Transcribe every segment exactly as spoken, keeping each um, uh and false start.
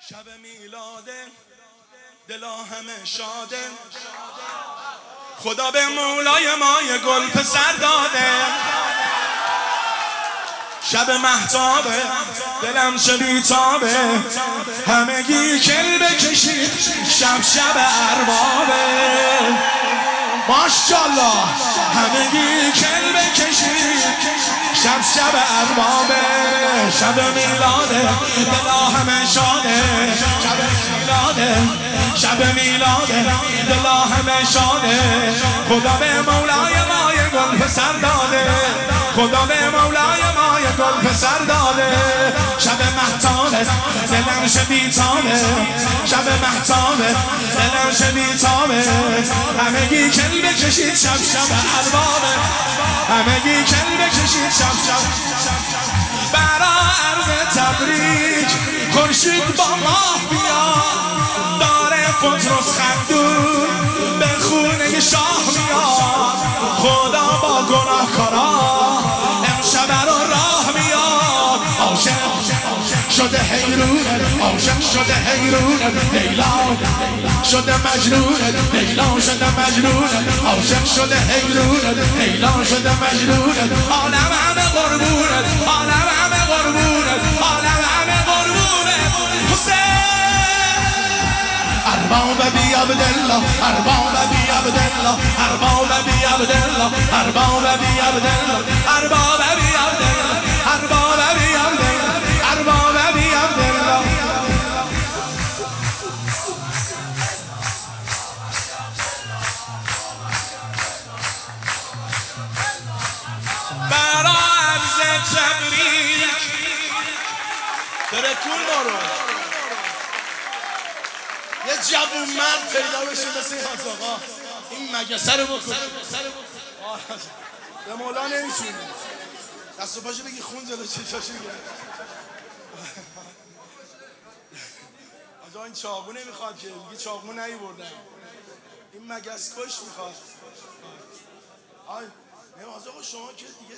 شب میلاده دلا همه شاده، خدا به مولای ما یه گل پسر داده. شب مهتابه دلم چه بیتابه، همگی کل بکشید شب شب اربابه. ماشاءالله همگی کل بکشید شب شب اربابه. شب میلاده دلا همه شاده، شب میلاده شب میلاده دلا همه شاده، خدا به مولای ما یه گل پسر داده، خدا به مولای ما یه گل پسر داده. شب مهتابه دلم چه بیتابه، شب مهتابه دلم چه بیتابه، همگی کل بکشید شب شب اربابه، همگی کل بکشید شب شب. برا عرض تبریک خورشید با ماه میاد، داره پتروس خندون به خونه شاه میاد، خدا با گناهکارا امشب رو راه میاد. عاشق شده حیرونه، عاشق شده حیرونه، لیلا شده مجنونه، لیلا شده مجنونه، عاشق شده حیرونه، لیلا شده مجنونه. عالم همه قربونه، عالم همه قربونه، عالم همه قربونه حسین. ارباب بی عبدالله، ارباب بی عبدالله، ارباب بی عبدالله، ارباب بی عبدالله، ارباب بی عبدالله، ارباب بی عبدالله، ارباب بی عبدالله. برا عرض تبریک برکون مارو یه جوون مرد پیدا بشه مثل این حاج آقا، این مگسه رو بکن به مولا نمیشونه، دست و پاشو بگی خون جلو چشاشو گره. آجا این چاقو نمیخواد که، میگه چاقو نهی بردن، این مگس کش میخواد. آی نه آجا آقا شما که دیگه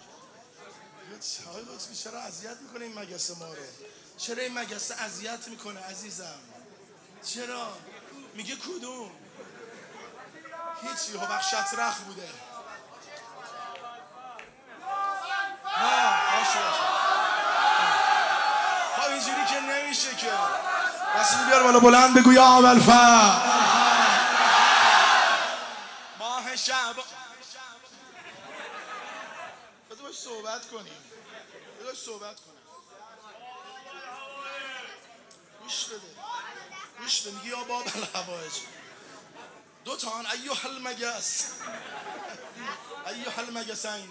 آقای لطفی چرا اذیت میکنه این مگس ما رو؟ چرا این مگس اذیت میکنه عزیزم؟ چرا؟ میگه کدوم؟ هیچی ها بخشت رخ بوده. نه باشه باشه ها اینجوری که نمیشه که. رسیدی بیار بالا بلند بگو یا اولفر ماه شب. بذار باش صحبت کنیم، بذار صحبت کنیم. گوش بده گوش بده، میگی یا باب الهوایج دو تا آن ایوه المگس ایوه المگسین.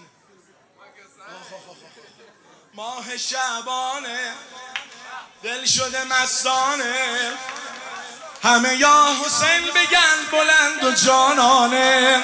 ماه شعبانه دل شده مستانه، همه یا حسین بگن بلند و جانانه.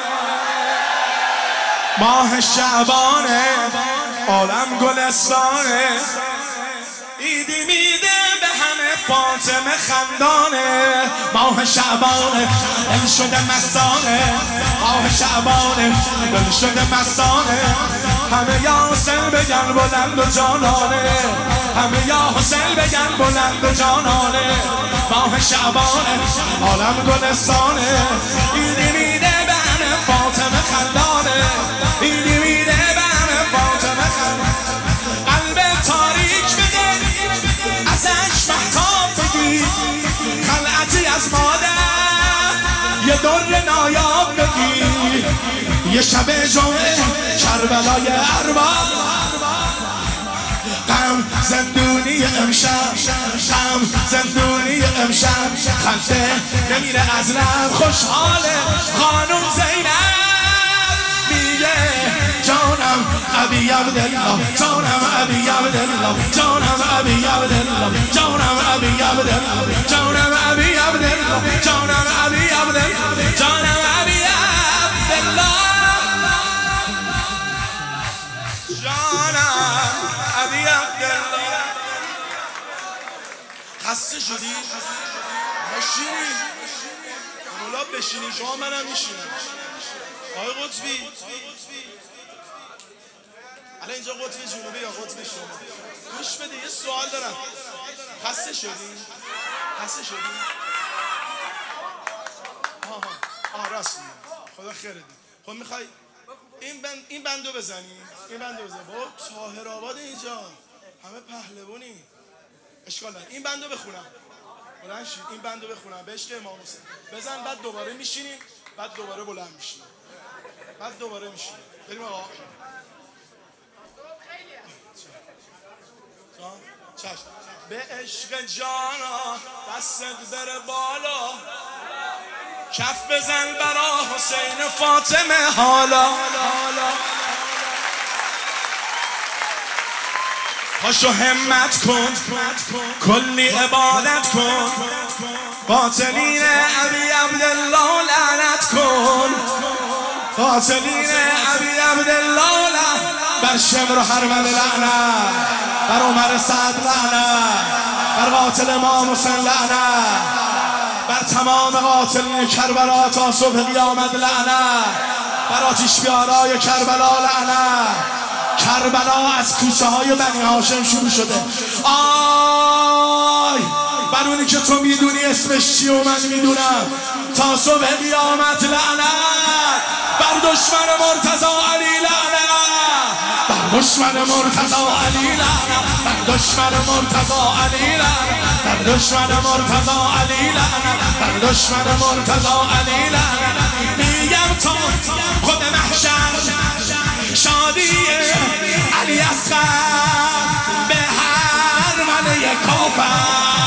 ماه شعبانه عالم گلستانه، ایدی میده به همه فاطمه خندانه. ماه شعبانه دل شده مستانه، ماه شعبانه دل شده مستانه، همه یا حسین بگن بلند و جانانه، همه یا حسین بگن بلند و جانانه. ماه شعبانه عالم گلستانه، ایدی میده به همه فاطمه خندانه، ایدی میده به همه فاطمه خندانه. قلب تاریک بده ازش مهتاب بگی، خلعتی از مادر یه در نایاب بگی. یه شب جمعه کربلای ارباب، غم زندونی امشب، غم زندونی امشب، خنده نمیره از لب، خوشحاله خانوم زینب میگه جانم ابی عبدالله، جانم ابی عبدالله، جانم ابی عبدالله، جانم ابی عبدالله، جانم ابی عبدالله، جانم ابی عبدالله، جانم ابی عبدالله، جانم ابی عبدالله. خسته شدی؟ بشینی مولا بشینی، شما منم میشینم. آقای قطبی الان اینجا قطب جنوبی یا قطب شما؟ گوش بده یه سوال دارم. خسته شدی؟ خسته شدی؟ آها آها راست میگی. خدا خیرت بده. خب میخوای این بند این بندو بزنی؟ این بندو بزن. بابا طاهر آباد اینجا. همه پهلوانی. اشکال نداره. این بندو بخونم. بلند شید. این بندو بخونم. به عشق امام حسین. بزن بعد دوباره میشینیم. بعد دوباره بلند میشیم. بعد دوباره میشینیم. بریم آقا. چشم. به عشق جانا دستت بره بالا، کف بزن برا حسین فاطمه حالا. پاشو همت کن، کلی عبادت کن، قاتلین ابی عبدالله لعنت کن، قاتلین ابی عبدالله لعنت، بر شمر و حرمل لعنت، بر عمر سعد لعنت، بر قاتل امام حسین لعنت، بر تمام قاتلین کربلا تا صبح قیامت لعنت، بر آتش بیارای کربلا لعنت. کربلا از کوچه های بنی هاشم شروع شده. آی بر اونی که تو میدونی اسمش چی و من میدونم، تا صبح قیامت لعنت. بر دشمن مرتضی علی لعنت، بر دشمن مرتضی علی لعنت، بر دشمن مرتضی علی لعنت، بر دشمن مرتضی علی لعنت، بر دشمن مرتضی علی لعنت. میگم تا خود محشر شادی علی اصغر به هر من یک کافر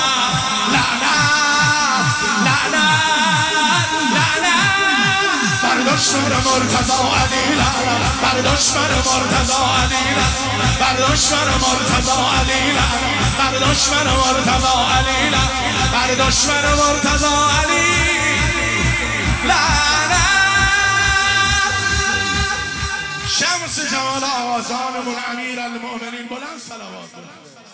لعنت، لعنت، لعنت. بر دشمن مرتضی علی لعنت، بر دشمن مرتضی علی لعنت، بر دشمن مرتضی علی لعنت، بر دشمن مرتضی علی لعنت، بر دشمن مرتضی علی لعنت. شمس جمال آقازانمون امیر المؤمنین بلند صلوات.